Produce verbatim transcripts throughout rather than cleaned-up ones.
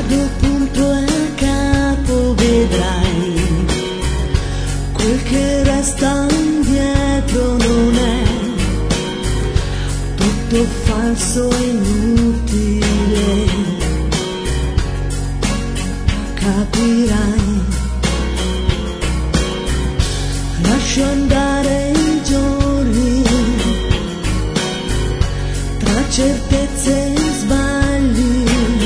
Guardo punto e capo, vedrai, quel che resta indietro non è tutto falso e inutile, capirai. Lascio andare i giorni tra certezze e sbagli,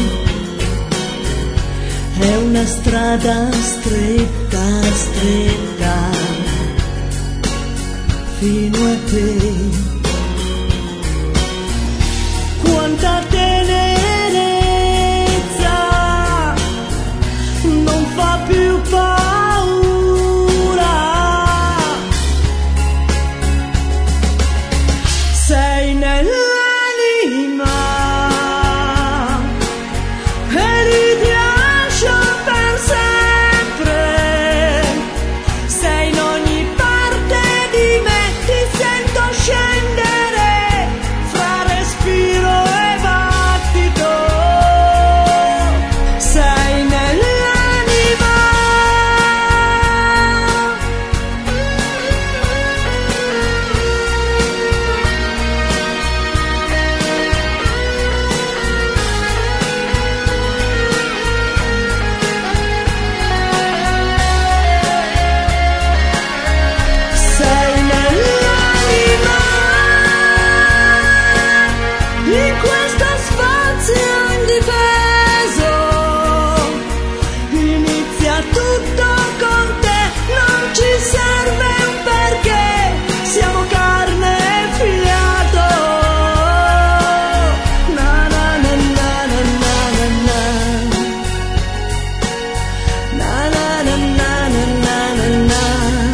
è una strada stretta, stretta fino a te. Quanta tenerezza, non fa più paura, sei nell'anima e rilascio per sempre, sei in ogni parte di me, ti sento scendere fra respiro e battito, sei nell'anima. Sei nell'anima, in questo spazio indifeso, inizia tutto con te, non ci serve un perché, siamo carne e fiato. Na na na na na na na na na na na na na na na.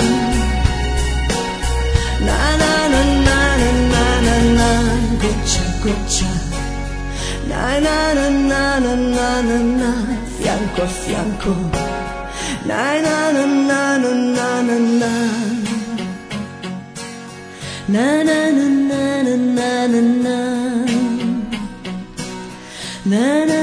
Na na na na na na na na, goccia goccia, na na na na na na na na, fianco a fianco, na na na na na na na na, na na na na na na na na, na na